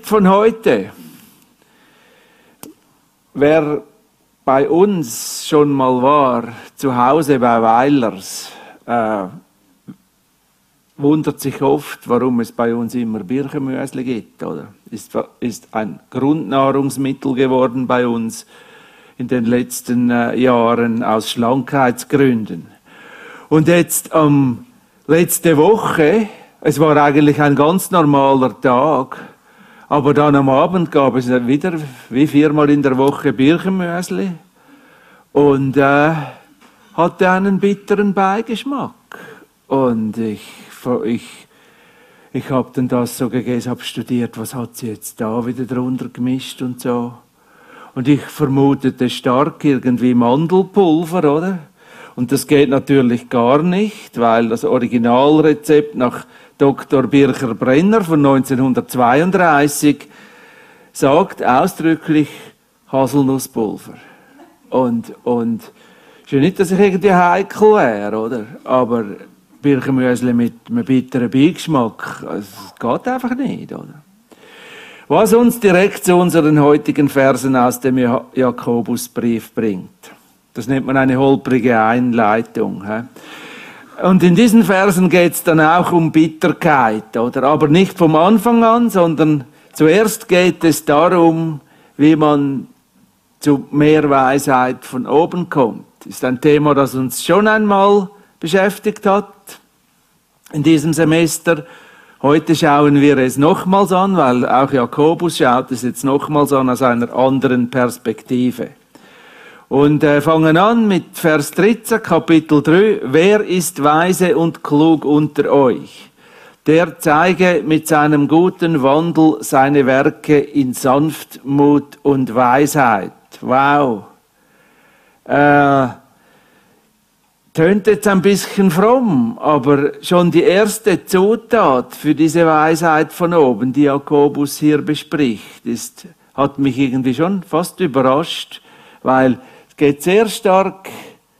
von heute. Wer bei uns schon mal war, zu Hause bei Weilers, wundert sich oft, warum es bei uns immer Birchenmüsli gibt, oder? Ist ein Grundnahrungsmittel geworden bei uns in den letzten Jahren aus Schlankheitsgründen. Und jetzt letzte Woche, es war eigentlich ein ganz normaler Tag, aber dann am Abend gab es wieder wie 4-mal in der Woche Birchenmüsli und hatte einen bitteren Beigeschmack. Und ich habe dann das so gegessen, habe studiert, was hat sie jetzt da wieder drunter gemischt und so. Und ich vermutete stark irgendwie Mandelpulver, oder? Und das geht natürlich gar nicht, weil das Originalrezept nach Dr. Bircher-Brenner von 1932 sagt ausdrücklich Haselnusspulver. Und ist ja nicht, dass ich irgendwie heikel wäre, oder? Aber Birchenmüsli mit einem bitteren Beigeschmack, es geht einfach nicht, oder? Was uns direkt zu unseren heutigen Versen aus dem Jakobusbrief bringt. Das nennt man eine holprige Einleitung. Und in diesen Versen geht es dann auch um Bitterkeit, oder? Aber nicht vom Anfang an, sondern zuerst geht es darum, wie man zu mehr Weisheit von oben kommt. Das ist ein Thema, das uns schon einmal beschäftigt hat in diesem Semester. Heute schauen wir es nochmals an, weil auch Jakobus schaut es jetzt nochmals an aus einer anderen Perspektive. Und fangen an mit Vers 13, Kapitel 3. Wer ist weise und klug unter euch? Der zeige mit seinem guten Wandel seine Werke in Sanftmut und Weisheit. Wow. Tönt jetzt ein bisschen fromm, aber schon die erste Zutat für diese Weisheit von oben, die Jakobus hier bespricht, hat mich irgendwie schon fast überrascht, weil es geht sehr stark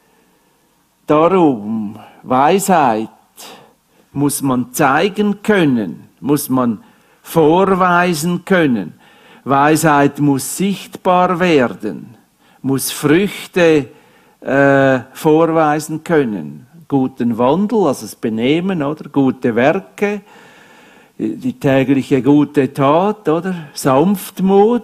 darum, Weisheit muss man zeigen können, muss man vorweisen können. Weisheit muss sichtbar werden, muss Früchte vorweisen können. Guten Wandel, also das Benehmen, oder? Gute Werke, die tägliche gute Tat, oder? Sanftmut,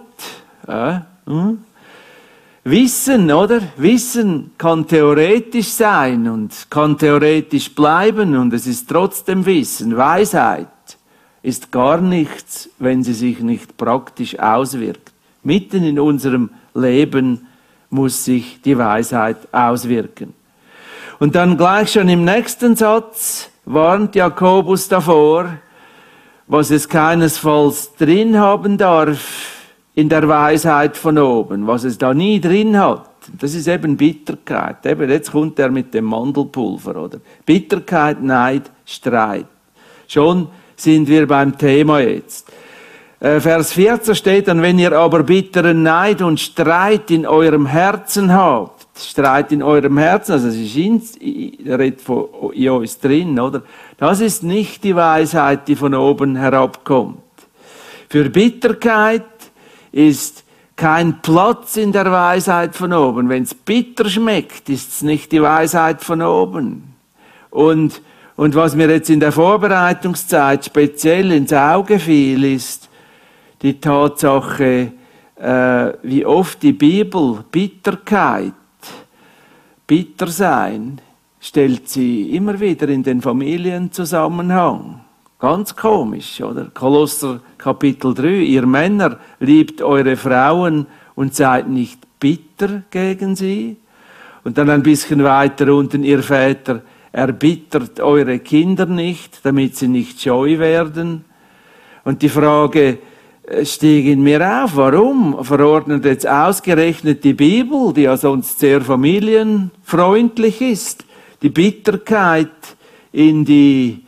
Wissen, oder? Wissen kann theoretisch sein und kann theoretisch bleiben und es ist trotzdem Wissen. Weisheit ist gar nichts, wenn sie sich nicht praktisch auswirkt. Mitten in unserem Leben muss sich die Weisheit auswirken. Und dann gleich schon im nächsten Satz warnt Jakobus davor, was es keinesfalls drin haben darf in der Weisheit von oben, was es da nie drin hat. Das ist eben Bitterkeit. Eben jetzt kommt er mit dem Mandelpulver, oder? Bitterkeit, Neid, Streit. Schon sind wir beim Thema jetzt. Vers 14 steht dann, wenn ihr aber bitteren Neid und Streit in eurem Herzen habt, Streit in eurem Herzen, also es ist redet von uns drin, oder? Das ist nicht die Weisheit, die von oben herabkommt. Für Bitterkeit ist kein Platz in der Weisheit von oben. Wenn es bitter schmeckt, ist es nicht die Weisheit von oben. Und was mir jetzt in der Vorbereitungszeit speziell ins Auge fiel, ist die Tatsache, wie oft die Bibel Bitterkeit, Bittersein, stellt sie immer wieder in den Familienzusammenhang. Ganz komisch, oder? Kolosser Kapitel 3, ihr Männer liebt eure Frauen und seid nicht bitter gegen sie. Und dann ein bisschen weiter unten, ihr Väter, erbittert eure Kinder nicht, damit sie nicht scheu werden. Und die Frage stieg in mir auf, warum verordnet jetzt ausgerechnet die Bibel, die ja sonst sehr familienfreundlich ist, die Bitterkeit in die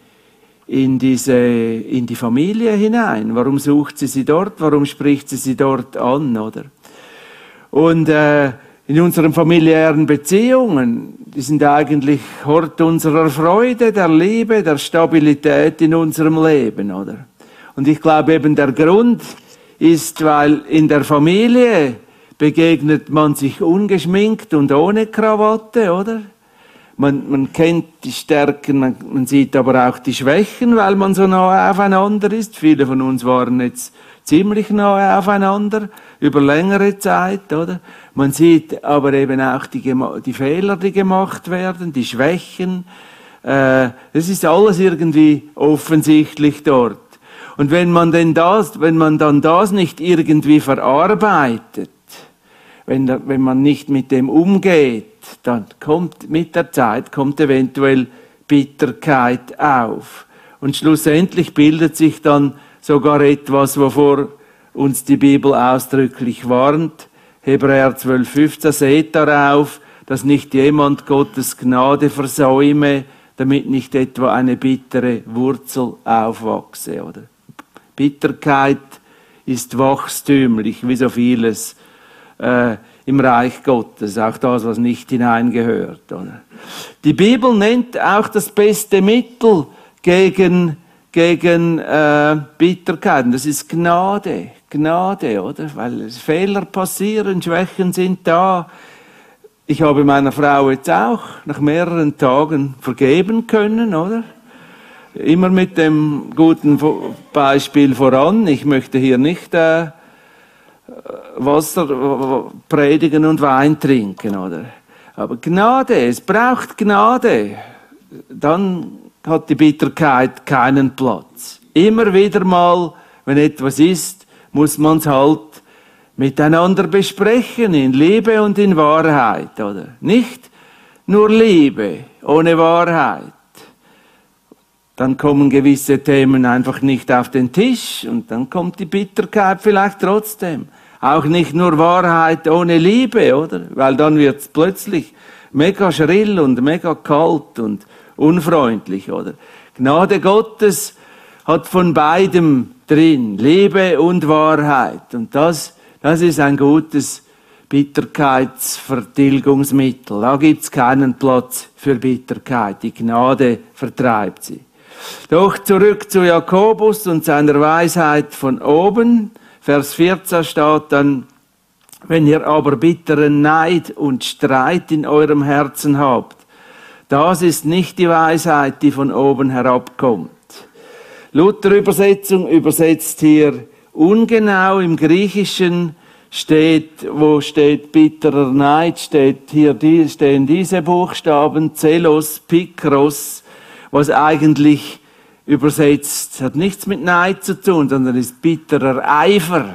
Familie hinein? Warum sucht sie dort? Warum spricht sie dort an, oder? Und in unseren familiären Beziehungen, die sind eigentlich Hort unserer Freude, der Liebe, der Stabilität in unserem Leben, oder? Und ich glaube eben, der Grund ist, weil in der Familie begegnet man sich ungeschminkt und ohne Krawatte, oder? Man kennt die Stärken, man sieht aber auch die Schwächen, weil man so nah aufeinander ist. Viele von uns waren jetzt ziemlich nah aufeinander, über längere Zeit, oder? Man sieht aber eben auch die Fehler, die gemacht werden, die Schwächen. Das ist alles irgendwie offensichtlich dort. Und wenn man dann das nicht irgendwie verarbeitet, wenn man nicht mit dem umgeht, dann kommt mit der Zeit eventuell Bitterkeit auf. Und schlussendlich bildet sich dann sogar etwas, wovor uns die Bibel ausdrücklich warnt. Hebräer 12,15: Seht darauf, dass nicht jemand Gottes Gnade versäume, damit nicht etwa eine bittere Wurzel aufwachse. Oder? Bitterkeit ist wachstümlich, wie so vieles im Reich Gottes, auch das, was nicht hineingehört. Oder? Die Bibel nennt auch das beste Mittel gegen Bitterkeit. Das ist Gnade, oder? Weil Fehler passieren, Schwächen sind da. Ich habe meiner Frau jetzt auch nach mehreren Tagen vergeben können, oder? Immer mit dem guten Beispiel voran. Ich möchte hier nicht Wasser predigen und Wein trinken, oder? Aber Gnade, es braucht Gnade. Dann hat die Bitterkeit keinen Platz. Immer wieder mal, wenn etwas ist, muss man es halt miteinander besprechen, in Liebe und in Wahrheit, oder? Nicht nur Liebe ohne Wahrheit. Dann kommen gewisse Themen einfach nicht auf den Tisch und dann kommt die Bitterkeit vielleicht trotzdem. Auch nicht nur Wahrheit ohne Liebe, oder? Weil dann wird es plötzlich mega schrill und mega kalt und unfreundlich, oder? Gnade Gottes hat von beidem drin, Liebe und Wahrheit. Und das ist ein gutes Bitterkeitsvertilgungsmittel. Da gibt es keinen Platz für Bitterkeit. Die Gnade vertreibt sie. Doch zurück zu Jakobus und seiner Weisheit von oben. Vers 14 steht dann: Wenn ihr aber bitteren Neid und Streit in eurem Herzen habt, das ist nicht die Weisheit, die von oben herabkommt. Luther-Übersetzung übersetzt hier ungenau. Im Griechischen wo steht bitterer Neid, stehen diese Buchstaben Zelos, Pikros, was eigentlich übersetzt hat nichts mit Neid zu tun, sondern ist bitterer Eifer.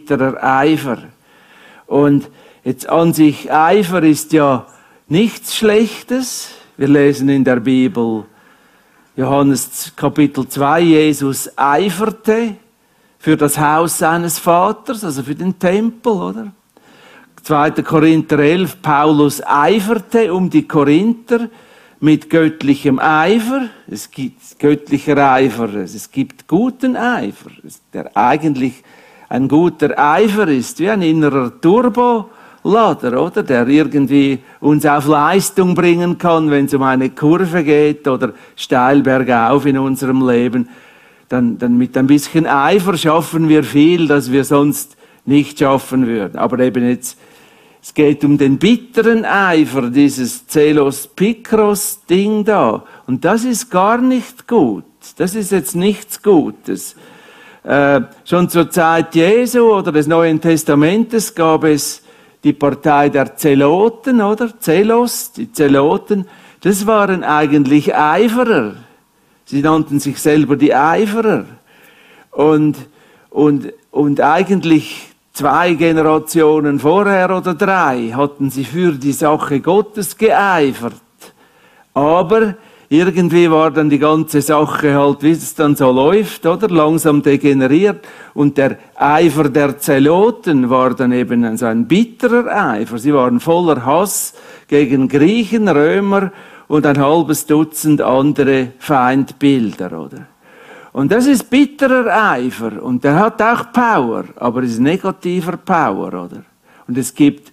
Und jetzt an sich, Eifer ist ja nichts Schlechtes. Wir lesen in der Bibel, Johannes Kapitel 2, Jesus eiferte für das Haus seines Vaters, also für den Tempel, oder? 2. Korinther 11, Paulus eiferte um die Korinther mit göttlichem Eifer. Es gibt göttlicher Eifer, es gibt guten Eifer, der eigentlich ein guter Eifer ist, wie ein innerer Turbolader, oder? Der irgendwie uns auf Leistung bringen kann, wenn es um eine Kurve geht oder steil bergauf in unserem Leben. Dann mit ein bisschen Eifer schaffen wir viel, das wir sonst nicht schaffen würden. Aber eben jetzt, es geht um den bitteren Eifer, dieses Zelos Pikros Ding da. Und das ist gar nicht gut. Das ist jetzt nichts Gutes. Schon zur Zeit Jesu oder des Neuen Testamentes gab es die Partei der Zeloten, oder? Zelos, die Zeloten. Das waren eigentlich Eiferer. Sie nannten sich selber die Eiferer. Und eigentlich 2 Generationen vorher oder 3 hatten sie für die Sache Gottes geeifert. Aber irgendwie war dann die ganze Sache halt, wie es dann so läuft, oder? Langsam degeneriert. Und der Eifer der Zeloten war dann eben so ein bitterer Eifer. Sie waren voller Hass gegen Griechen, Römer und ein halbes Dutzend andere Feindbilder, oder? Und das ist bitterer Eifer und der hat auch Power, aber es ist negativer Power, oder? Und es gibt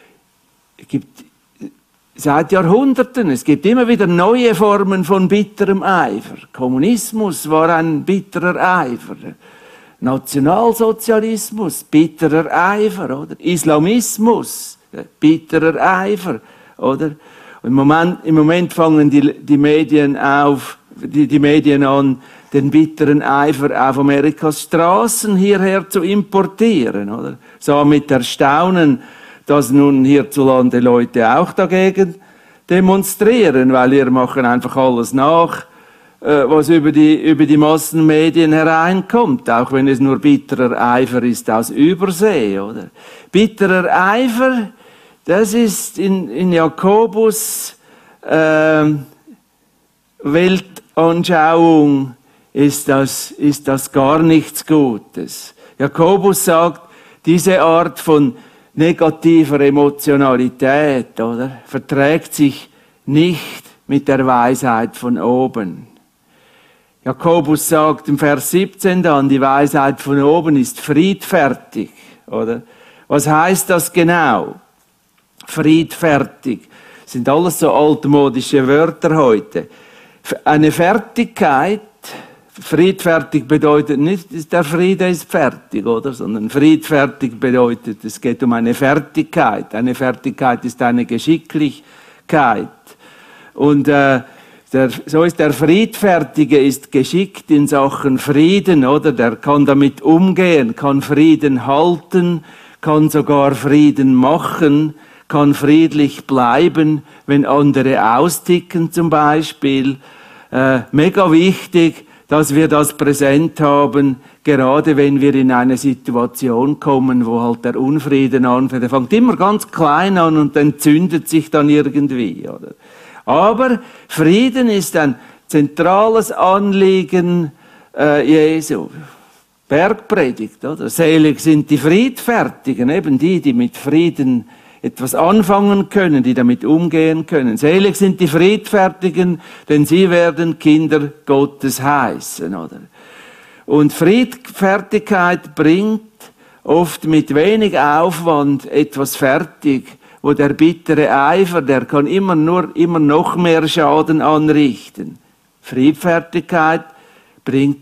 seit Jahrhunderten, es gibt immer wieder neue Formen von bitterem Eifer. Kommunismus war ein bitterer Eifer. Nationalsozialismus, bitterer Eifer, oder? Islamismus, bitterer Eifer, oder? Und im Moment fangen die Medien die Medien an, den bitteren Eifer auf Amerikas Straßen hierher zu importieren, oder? So mit Erstaunen, dass nun hierzulande Leute auch dagegen demonstrieren, weil wir machen einfach alles nach, was über die Massenmedien hereinkommt, auch wenn es nur bitterer Eifer ist aus Übersee, oder? Bitterer Eifer, das ist in Jakobus Weltanschauung ist das gar nichts Gutes. Jakobus sagt, diese Art von negativer Emotionalität, oder, verträgt sich nicht mit der Weisheit von oben. Jakobus sagt im Vers 17 dann, die Weisheit von oben ist friedfertig, oder? Was heißt das genau? Friedfertig. Das sind alles so altmodische Wörter heute. Eine Fertigkeit, friedfertig bedeutet nicht, der Friede ist fertig, oder? Sondern friedfertig bedeutet, es geht um eine Fertigkeit. Eine Fertigkeit ist eine Geschicklichkeit. Und so ist der Friedfertige ist geschickt in Sachen Frieden, oder? Der kann damit umgehen, kann Frieden halten, kann sogar Frieden machen, kann friedlich bleiben, wenn andere austicken zum Beispiel. Mega wichtig, dass wir das präsent haben, gerade wenn wir in eine Situation kommen, wo halt der Unfrieden anfängt. Der fängt immer ganz klein an und entzündet sich dann irgendwie, oder? Aber Frieden ist ein zentrales Anliegen Jesu. Bergpredigt, oder? Selig sind die Friedfertigen, eben die mit Frieden etwas anfangen können, die damit umgehen können. Selig sind die Friedfertigen, denn sie werden Kinder Gottes heißen, oder? Und Friedfertigkeit bringt oft mit wenig Aufwand etwas fertig, wo der bittere Eifer, der kann immer noch mehr Schaden anrichten. Friedfertigkeit bringt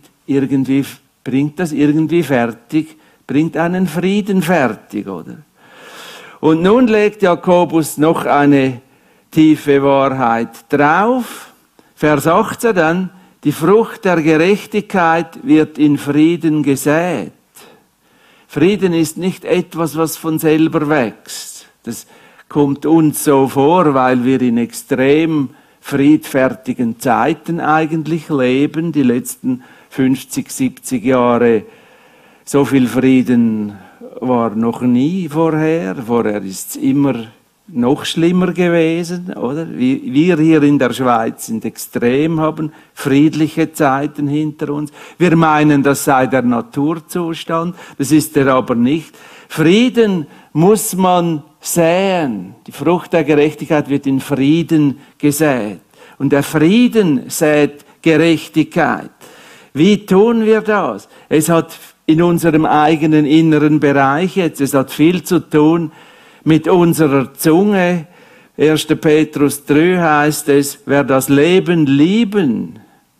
das irgendwie fertig, bringt einen Frieden fertig, oder? Und nun legt Jakobus noch eine tiefe Wahrheit drauf. Vers 18 dann, die Frucht der Gerechtigkeit wird in Frieden gesät. Frieden ist nicht etwas, was von selber wächst. Das kommt uns so vor, weil wir in extrem friedfertigen Zeiten eigentlich leben. Die letzten 50, 70 Jahre, so viel Frieden war noch nie vorher. Vorher ist es immer noch schlimmer gewesen, oder? Wir hier in der Schweiz sind extrem, haben friedliche Zeiten hinter uns. Wir meinen, das sei der Naturzustand. Das ist er aber nicht. Frieden muss man säen. Die Frucht der Gerechtigkeit wird in Frieden gesät. Und der Frieden sät Gerechtigkeit. Wie tun wir das? Es hat in unserem eigenen inneren Bereich jetzt, es hat viel zu tun mit unserer Zunge. 1. Petrus 3 heißt es, wer das Leben lieben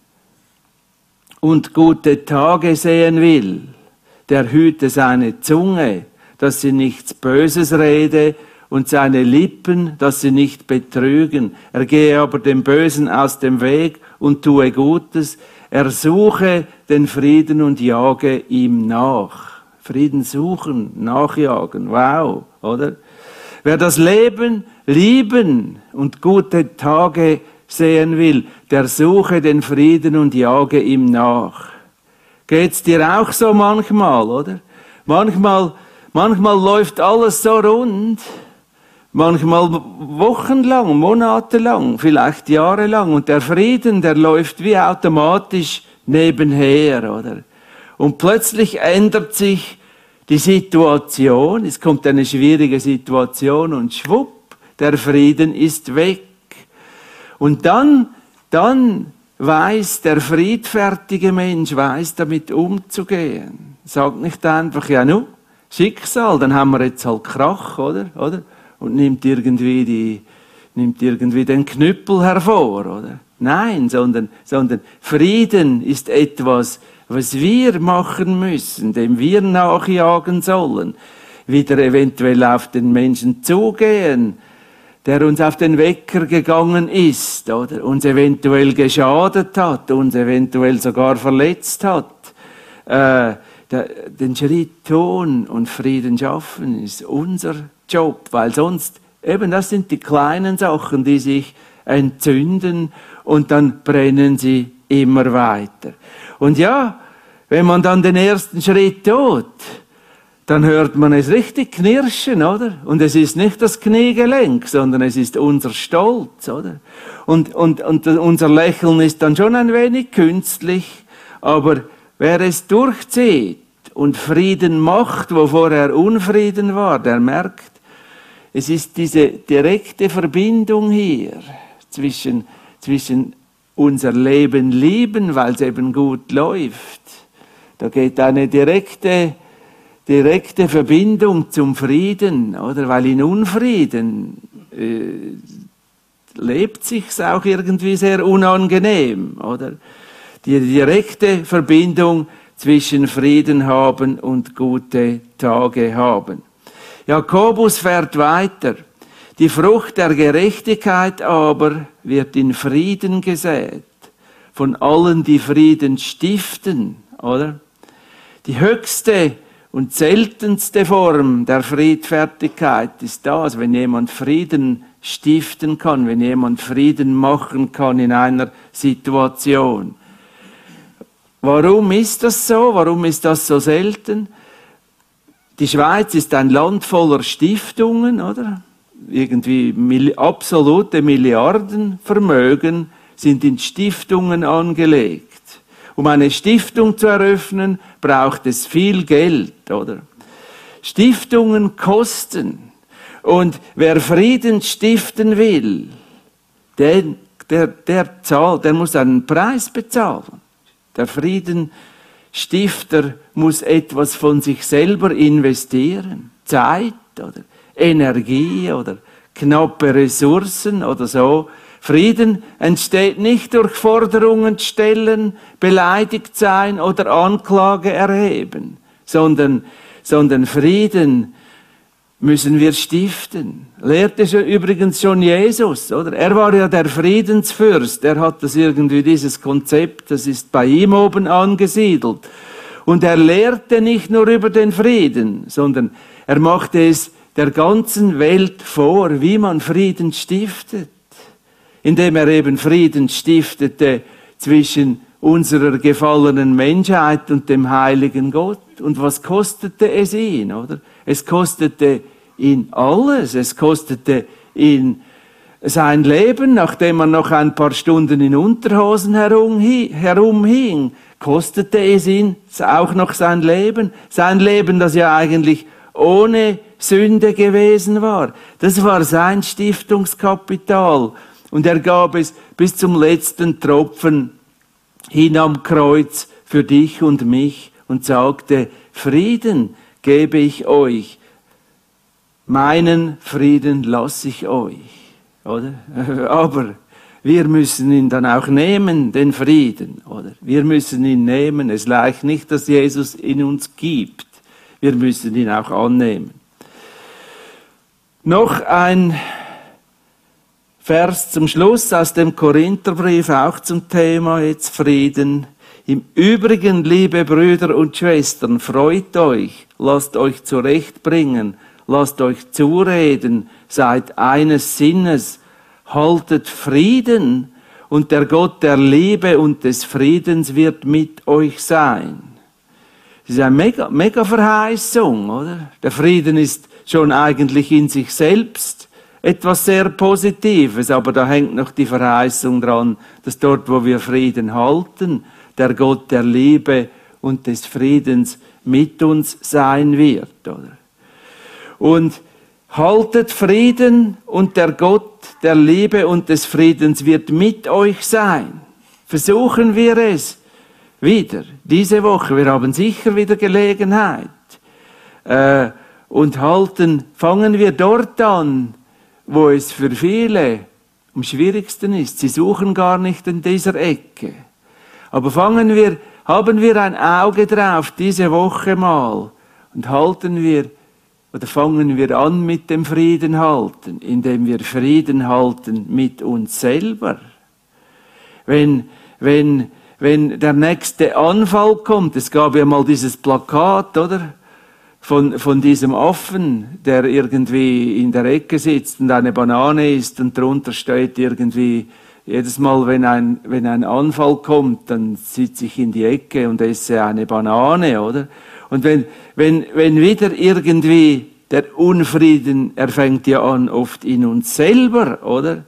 und gute Tage sehen will, der hüte seine Zunge, dass sie nichts Böses rede, und seine Lippen, dass sie nicht betrügen. Er gehe aber dem Bösen aus dem Weg und tue Gutes. Er suche den Frieden und jage ihm nach. Frieden suchen, nachjagen, wow, oder? Wer das Leben lieben und gute Tage sehen will, der suche den Frieden und jage ihm nach. Geht's dir auch so manchmal, oder? Manchmal läuft alles so rund, manchmal wochenlang, monatelang, vielleicht jahrelang. Und der Frieden, der läuft wie automatisch nebenher, oder? Und plötzlich ändert sich die Situation, es kommt eine schwierige Situation und schwupp, der Frieden ist weg. Und dann weiß der friedfertige Mensch, weiß damit umzugehen. Sagt nicht einfach, ja nu, Schicksal, dann haben wir jetzt halt Krach, oder? Und nimmt irgendwie den Knüppel hervor, oder? Nein, sondern Frieden ist etwas, was wir machen müssen, dem wir nachjagen sollen, wieder eventuell auf den Menschen zugehen, der uns auf den Wecker gegangen ist, oder uns eventuell geschadet hat, uns eventuell sogar verletzt hat. Den Schritt tun und Frieden schaffen ist unser Job, weil sonst, eben das sind die kleinen Sachen, die sich entzünden und dann brennen sie immer weiter. Und ja, wenn man dann den ersten Schritt tut, dann hört man es richtig knirschen, oder? Und es ist nicht das Kniegelenk, sondern es ist unser Stolz, oder? Und unser Lächeln ist dann schon ein wenig künstlich, aber wer es durchzieht und Frieden macht, wo vorher Unfrieden war, der merkt, es ist diese direkte Verbindung hier zwischen unser Leben lieben, weil es eben gut läuft. Da geht eine direkte Verbindung zum Frieden, oder? Weil in Unfrieden lebt sich's auch irgendwie sehr unangenehm, oder? Die direkte Verbindung zwischen Frieden haben und gute Tage haben. Jakobus fährt weiter. Die Frucht der Gerechtigkeit aber wird in Frieden gesät, von allen, die Frieden stiften, oder? Die höchste und seltenste Form der Friedfertigkeit ist das, wenn jemand Frieden stiften kann, wenn jemand Frieden machen kann in einer Situation. Warum ist das so? Warum ist das so selten? Die Schweiz ist ein Land voller Stiftungen, oder? Irgendwie absolute Milliardenvermögen sind in Stiftungen angelegt. Um eine Stiftung zu eröffnen, braucht es viel Geld, oder? Stiftungen kosten. Und wer Frieden stiften will, der muss einen Preis bezahlen. Der Friedensstifter muss etwas von sich selber investieren. Zeit oder Energie oder knappe Ressourcen oder so. Frieden entsteht nicht durch Forderungen stellen, beleidigt sein oder Anklage erheben, sondern Frieden müssen wir stiften. Lehrte übrigens schon Jesus, oder? Er war ja der Friedensfürst. Er hat dieses Konzept, das ist bei ihm oben angesiedelt. Und er lehrte nicht nur über den Frieden, sondern er machte es der ganzen Welt vor, wie man Frieden stiftet. Indem er eben Frieden stiftete zwischen unserer gefallenen Menschheit und dem heiligen Gott. Und was kostete es ihn, oder? Es kostete ihn alles. Es kostete ihn sein Leben, nachdem er noch ein paar Stunden in Unterhosen herumhing, kostete es ihn auch noch sein Leben. Sein Leben, das ja eigentlich ohne Sünde gewesen war. Das war sein Stiftungskapital. Und er gab es bis zum letzten Tropfen hin am Kreuz für dich und mich und sagte, Frieden gebe ich euch, meinen Frieden lasse ich euch. Oder? Aber wir müssen ihn dann auch nehmen, den Frieden. Oder? Wir müssen ihn nehmen. Es reicht nicht, dass Jesus in uns gibt. Wir müssen ihn auch annehmen. Noch ein Vers zum Schluss aus dem Korintherbrief, auch zum Thema jetzt Frieden. Im Übrigen, liebe Brüder und Schwestern, freut euch, lasst euch zurechtbringen, lasst euch zureden, seid eines Sinnes, haltet Frieden und der Gott der Liebe und des Friedens wird mit euch sein. Das ist eine mega Verheißung, oder? Der Frieden ist schon eigentlich in sich selbst etwas sehr Positives, aber da hängt noch die Verheißung dran, dass dort, wo wir Frieden halten, der Gott der Liebe und des Friedens mit uns sein wird, oder? Und haltet Frieden und der Gott der Liebe und des Friedens wird mit euch sein. Versuchen wir es wieder, diese Woche, wir haben sicher wieder Gelegenheit. Und fangen wir dort an, wo es für viele am schwierigsten ist. Sie suchen gar nicht in dieser Ecke. Aber fangen wir haben wir ein Auge drauf diese Woche mal und halten wir oder fangen wir an mit dem Frieden halten, indem wir Frieden halten mit uns selber. Wenn der nächste Anfall kommt, es gab ja mal dieses Plakat, oder? Von diesem Affen, der irgendwie in der Ecke sitzt und eine Banane isst und drunter steht irgendwie, jedes Mal, wenn ein Anfall kommt, dann sitze ich in die Ecke und esse eine Banane, oder? Und wenn wieder irgendwie der Unfrieden, er fängt ja an oft in uns selber, oder?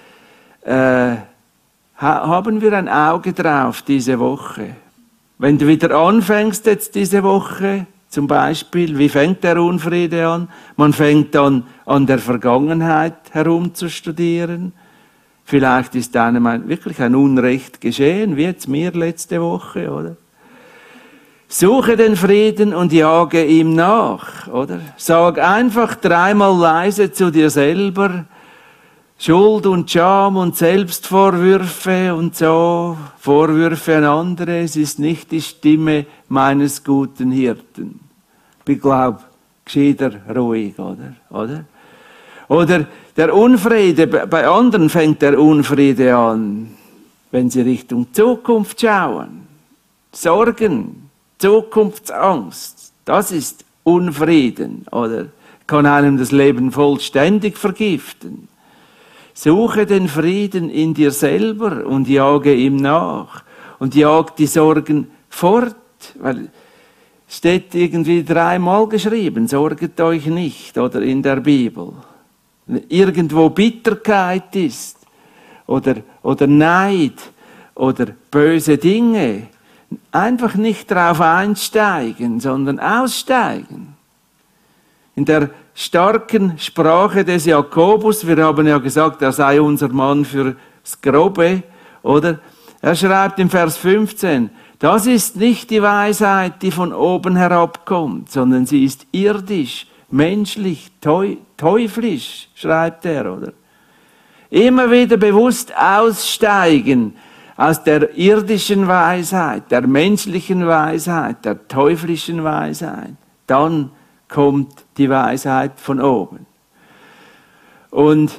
Haben wir ein Auge drauf diese Woche? Wenn du wieder anfängst jetzt diese Woche, zum Beispiel, wie fängt der Unfriede an? Man fängt an der Vergangenheit herumzustudieren. Vielleicht ist einem wirklich ein Unrecht geschehen, wie jetzt mir letzte Woche, oder? Suche den Frieden und jage ihm nach, oder? Sag einfach dreimal leise zu dir selber, Schuld und Scham und Selbstvorwürfe und so, Vorwürfe an andere, es ist nicht die Stimme meines guten Hirten. Ich glaube, gescheiter ruhig, oder? Oder der Unfriede, bei anderen fängt der Unfriede an, wenn sie Richtung Zukunft schauen. Sorgen, Zukunftsangst, das ist Unfrieden, oder? Kann einem das Leben vollständig vergiften. Suche den Frieden in dir selber und jage ihm nach. Und jag die Sorgen fort, weil steht irgendwie 3-mal geschrieben, sorget euch nicht, oder in der Bibel. Wenn irgendwo Bitterkeit ist, oder Neid, oder böse Dinge, einfach nicht drauf einsteigen, sondern aussteigen. In der starken Sprache des Jakobus, wir haben ja gesagt, er sei unser Mann fürs Grobe, oder? Er schreibt im Vers 15, das ist nicht die Weisheit, die von oben herabkommt, sondern sie ist irdisch, menschlich, teuflisch, schreibt er, oder? Immer wieder bewusst aussteigen aus der irdischen Weisheit, der menschlichen Weisheit, der teuflischen Weisheit. Dann kommt die Weisheit von oben. Und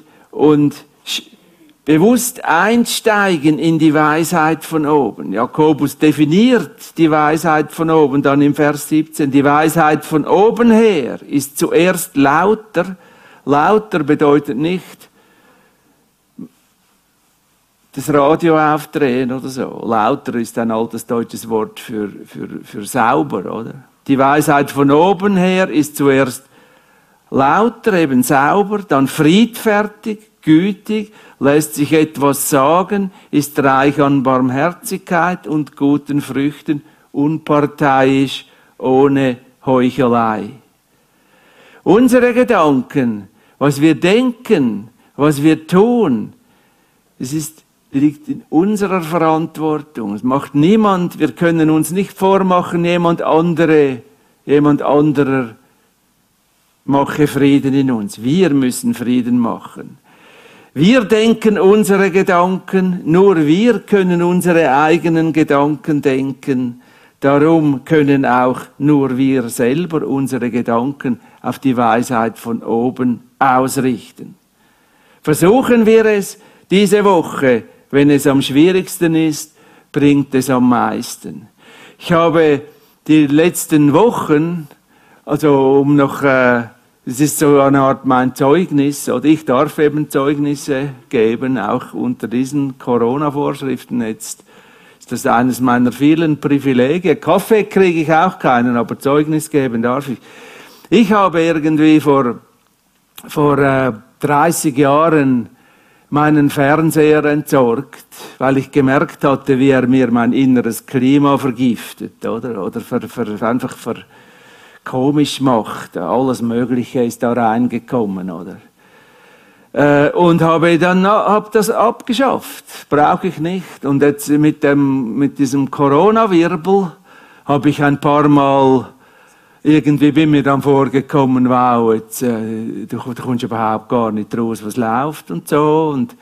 bewusst einsteigen in die Weisheit von oben. Jakobus definiert die Weisheit von oben dann im Vers 17. Die Weisheit von oben her ist zuerst lauter. Lauter bedeutet nicht das Radio aufdrehen oder so. Lauter ist ein altes deutsches Wort für sauber, oder? Die Weisheit von oben her ist zuerst lauter, eben sauber, dann friedfertig, gütig, lässt sich etwas sagen, ist reich an Barmherzigkeit und guten Früchten, unparteiisch, ohne Heuchelei. Unsere Gedanken, was wir denken, was wir tun, liegt in unserer Verantwortung. Es macht niemand, wir können uns nicht vormachen, jemand anderer mache Frieden in uns. Wir müssen Frieden machen. Wir denken unsere Gedanken, nur wir können unsere eigenen Gedanken denken. Darum können auch nur wir selber unsere Gedanken auf die Weisheit von oben ausrichten. Versuchen wir es diese Woche. Wenn es am schwierigsten ist, bringt es am meisten. Ich habe die letzten Wochen, also es ist so eine Art mein Zeugnis, oder ich darf eben Zeugnisse geben, auch unter diesen Corona-Vorschriften. Jetzt ist das eines meiner vielen Privilegien. Kaffee kriege ich auch keinen, aber Zeugnis geben darf ich. Ich habe irgendwie vor 30 Jahren meinen Fernseher entsorgt, weil ich gemerkt hatte, wie er mir mein inneres Klima vergiftet, oder einfach komisch macht. Alles Mögliche ist da reingekommen, oder? Und hab das abgeschafft. Brauche ich nicht. Und jetzt mit diesem Corona-Wirbel habe ich ein paar Mal irgendwie bin mir dann vorgekommen, wow, jetzt, du kommst überhaupt gar nicht raus, was läuft und so. Und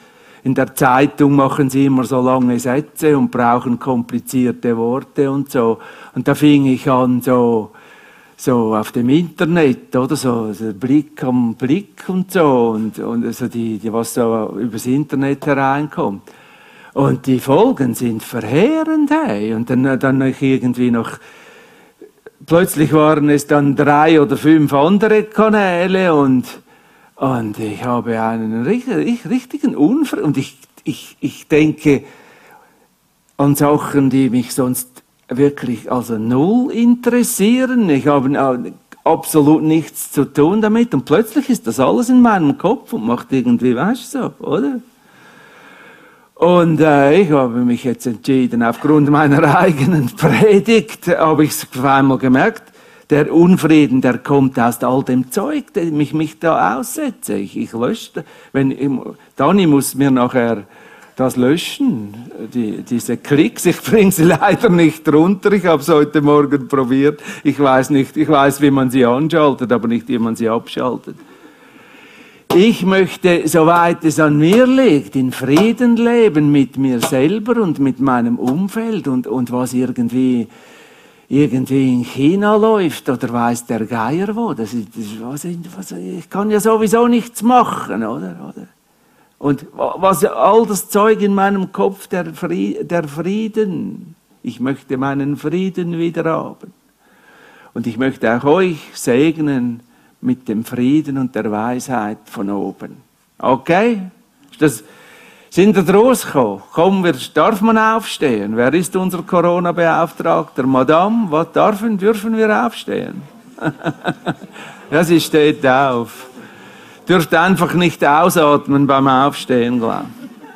in der Zeitung machen sie immer so lange Sätze und brauchen komplizierte Worte und so. Und da fing ich an, so auf dem Internet, oder so Blick am Blick und so und also was so übers Internet hereinkommt. Und die Folgen sind verheerend, hey. Und dann irgendwie noch, plötzlich waren es dann 3 oder 5 andere Kanäle und ich habe einen richtigen Unfall. Und ich denke an Sachen, die mich sonst wirklich also null interessieren. Ich habe absolut nichts zu tun damit. Und plötzlich ist das alles in meinem Kopf und macht irgendwie, weißt du, so, oder? Und ich habe mich jetzt entschieden, aufgrund meiner eigenen Predigt, habe ich es auf einmal gemerkt, der Unfrieden, der kommt aus all dem Zeug, dem ich mich da aussetze. Ich lösche, Dani muss mir nachher das löschen, diese Klicks. Ich bringe sie leider nicht runter. Ich habe es heute Morgen probiert. Ich weiß, wie man sie anschaltet, aber nicht, wie man sie abschaltet. Ich möchte, soweit es an mir liegt, in Frieden leben mit mir selber und mit meinem Umfeld und was irgendwie in China läuft oder weiß der Geier wo. Ich kann ja sowieso nichts machen, oder? Und was all das Zeug in meinem Kopf, der Frieden. Ich möchte meinen Frieden wieder haben. Und ich möchte auch euch segnen mit dem Frieden und der Weisheit von oben. Okay? Sind ihr rausgekommen? Darf man aufstehen? Wer ist unser Corona-Beauftragter? Madame, dürfen wir aufstehen? Ja, sie steht auf. Dürft einfach nicht ausatmen beim Aufstehen, glaube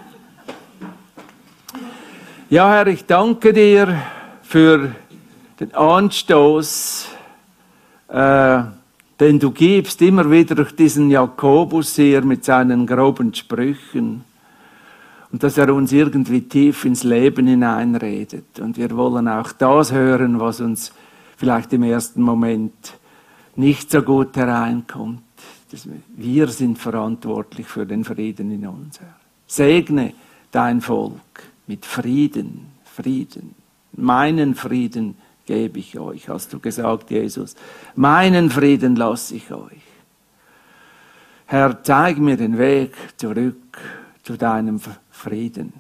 ich. Ja, Herr, ich danke dir für den Anstoß, den du gibst, immer wieder durch diesen Jakobus hier mit seinen groben Sprüchen. Und dass er uns irgendwie tief ins Leben hineinredet. Und wir wollen auch das hören, was uns vielleicht im ersten Moment nicht so gut hereinkommt. Wir sind verantwortlich für den Frieden in uns, Herr. Segne dein Volk mit Frieden. Meinen Frieden gebe ich euch, hast du gesagt, Jesus. Meinen Frieden lasse ich euch. Herr, zeig mir den Weg zurück zu deinem Frieden.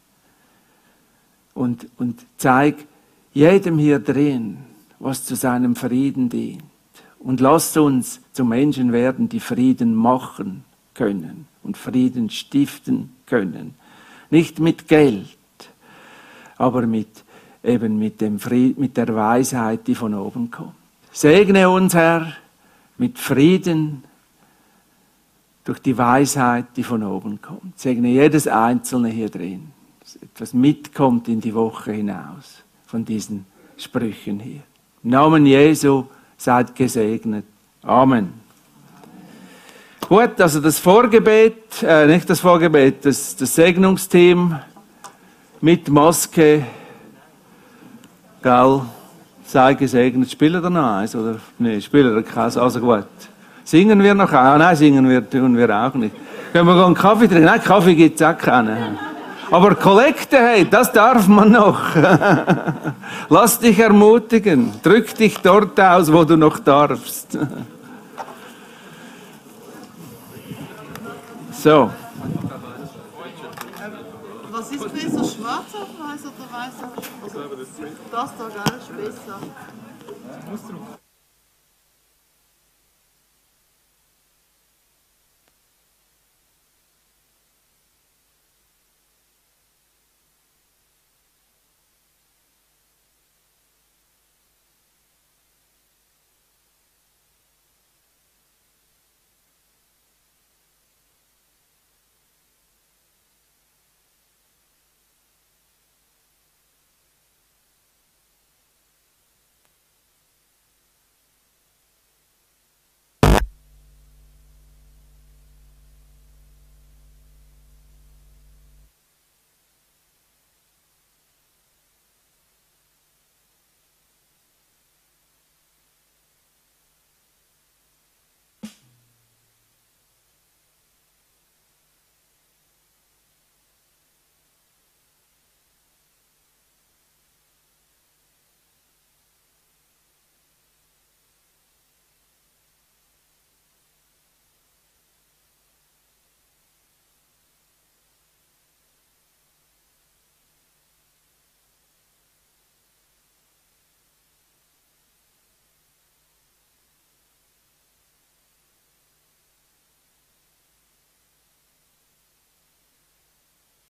Und zeig jedem hier drin, was zu seinem Frieden dient. Und lasst uns zu Menschen werden, die Frieden machen können und Frieden stiften können. Nicht mit Geld, aber mit der Weisheit, die von oben kommt. Segne uns, Herr, mit Frieden durch die Weisheit, die von oben kommt. Segne jedes Einzelne hier drin, dass etwas mitkommt in die Woche hinaus von diesen Sprüchen hier. Im Namen Jesu seid gesegnet. Amen. Gut, also das Vorgebet, das Segnungsteam mit Maske, gell, sei gesegnet. Spielen wir noch eins? Oder? Nein, spielen wir keins. Also gut. Singen wir noch eins? Nein, tun wir auch nicht. Können wir einen Kaffee trinken? Nein, Kaffee gibt es auch keinen. Aber Kollekte, hey, das darf man noch. Lass dich ermutigen. Drück dich dort aus, wo du noch darfst. So. Was ist besser, schwarz auf weiß oder weiß auf schwarz? Das da, gell, ist besser.